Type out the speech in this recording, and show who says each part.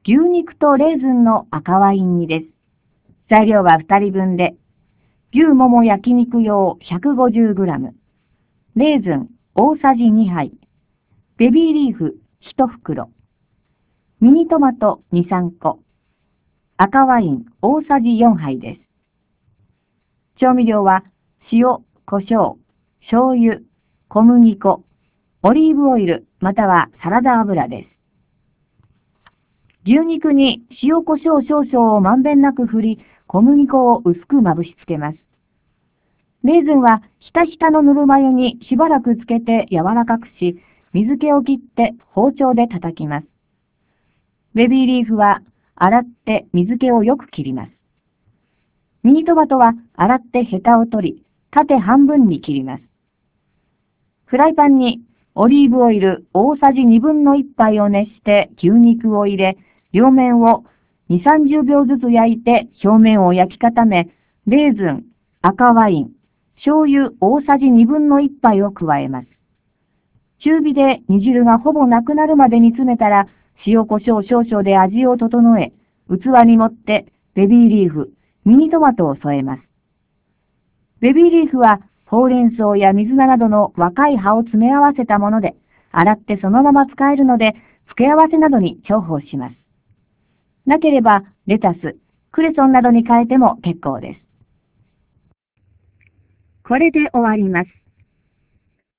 Speaker 1: 牛肉とレーズンの赤ワイン煮です。材料は2人分で、牛もも焼肉用 150g、レーズン大さじ2杯、ベビーリーフ1袋、ミニトマト2、3個、赤ワイン大さじ4杯です。調味料は塩、胡椒、醤油、小麦粉、オリーブオイルまたはサラダ油です。牛肉に塩胡椒少々をまんべんなく振り、小麦粉を薄くまぶしつけます。レーズンはひたひたのぬるま湯にしばらくつけて柔らかくし、水気を切って包丁で叩きます。ベビーリーフは洗って水気をよく切ります。ミニトマトは洗ってヘタを取り、縦半分に切ります。フライパンにオリーブオイル大さじ1/2杯を熱して牛肉を入れ、両面を2、30秒ずつ焼いて表面を焼き固め、レーズン、赤ワイン、醤油大さじ1/2杯を加えます。中火で煮汁がほぼなくなるまで煮詰めたら、塩胡椒少々で味を整え、器に盛ってベビーリーフ、ミニトマトを添えます。ベビーリーフはほうれん草や水菜などの若い葉を詰め合わせたもので、洗ってそのまま使えるので、付け合わせなどに重宝します。なければ、レタス、クレソンなどに変えても結構です。これで終わります。